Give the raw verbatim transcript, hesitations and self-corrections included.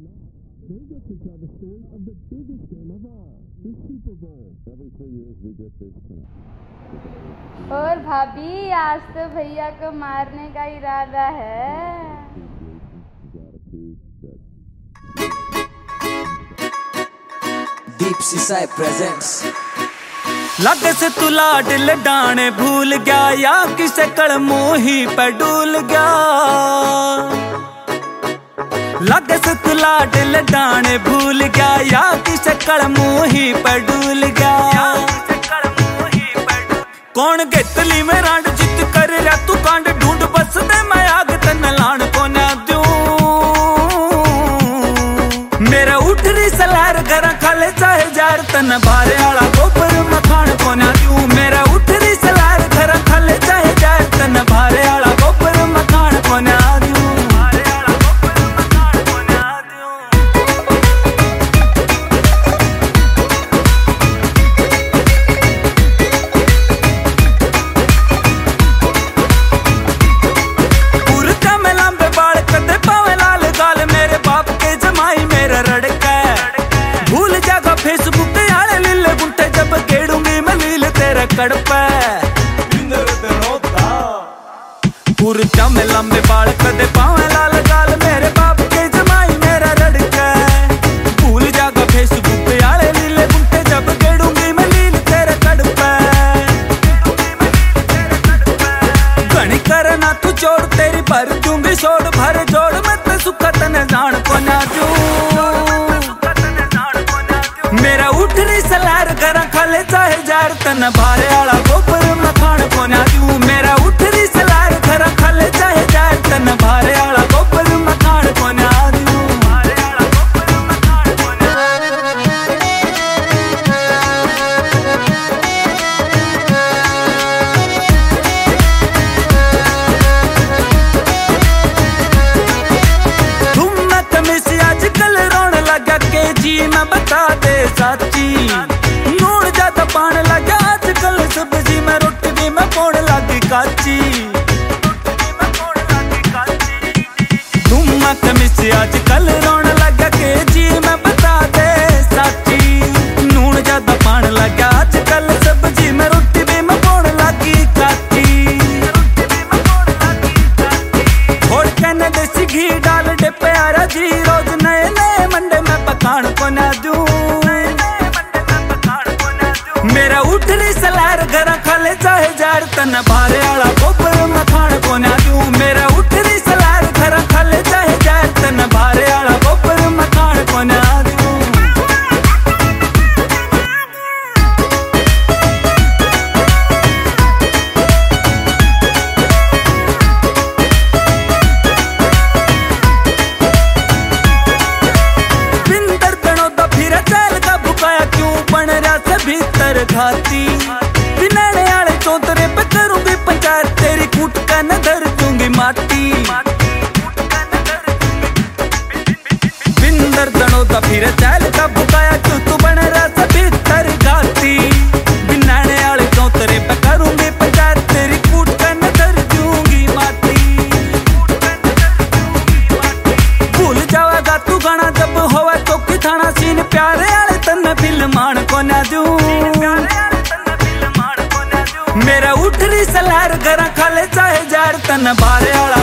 They get to tell the story of the biggest game of all, the Super Bowl. Every two years we get this chance. और भाभी आज तो भैया को मारने का इरादा है। Deep Seaside presents लग से तू लाड लडाने भूल गया या किसे कलमों ही पे डूल गया। लग से तू लाड लडाने भूल गया या किसे कलमों ही पे डूल गया। कौन गेतली में रांड जित कर रहा तू कांड ढूंढ बस दे मैं आग तन लान को ना दूं। मेरा उठ रही सलार घर खाले चाहे जार तन भारे आला गोबर मखान को ना दूं। मेरा उठ रही सलार घर खाले चाहे जार तन भारे आला गोबर मखान को ना दूं। फेसबुक आले लीले गुंठे जब केड़ूंगी मैं लील तेरे कड़पे। कुर्ता में लंबे बाल कदे पावे लाल गाल मेरे बाप के जमाई मेरा रड़का। भूल जागा फेसबुक आले लीले गुंठे जब केड़ूंगी मैं लील तेरे कड़पे। घणी करना तू जोड़ तेरी भर दूंगी छोड़ भर जोड़ मत सुखा तने जान को ना दूं। मेरा उठ रही सलार घर खाले चाहे जार तन भारे आला गोबर मखान को ना दूं। मेरा उठ रही सलार घर खाले चाहे जार तन भारे आला गोबर मखान को ना दूं। तुम न तमिसी आजकल रोन लगा के जी मैं बता दे साची। नून ज्यादा पान लगा आजकल सब्जी में रोटी भी मैं पोड़ लगी काची। तुम मत मिस आजकल रोन लगा के जी मैं बता दे साची। नून ज्यादा पान लगा आजकल सब्जी में रोटी भी मैं पोड़ लगी काची। थोड़ कहने देसी घी डाल डे प्यारा जी रोज नए नए मंडे में पकान को ना दूं। मेरा उठ रही सलार घर खाले चाहे जार तन भारे आला गोबर मखान को ना दूं। मेरा उठ रही सलार घर खाले चाहे जार तन भारे आला गोबर मखान को ना दूं। बिंदर तनो दा फिर चल का बुकाया क्यों बन रहा से भीतर घाती। बिनाने आले चौतरे पे करूंगी पंचायत तेरी कूट का न धर दूंगी माटी। बिंदर तनो दा फिर चल का बुकाया क्यों तू बन रहा से भीतर घाती। बिनाने आले चौतरे पे करूंगी पंचायत तेरी कूट का न धर दूंगी माटी। भूल जाएगा तू गाना जब होवा चौकी थाना सीन प्यारे आले तन फिल्मान को ना दूं। मेरा उठ रही सलार घर खाले चाहे जार तन भारे आला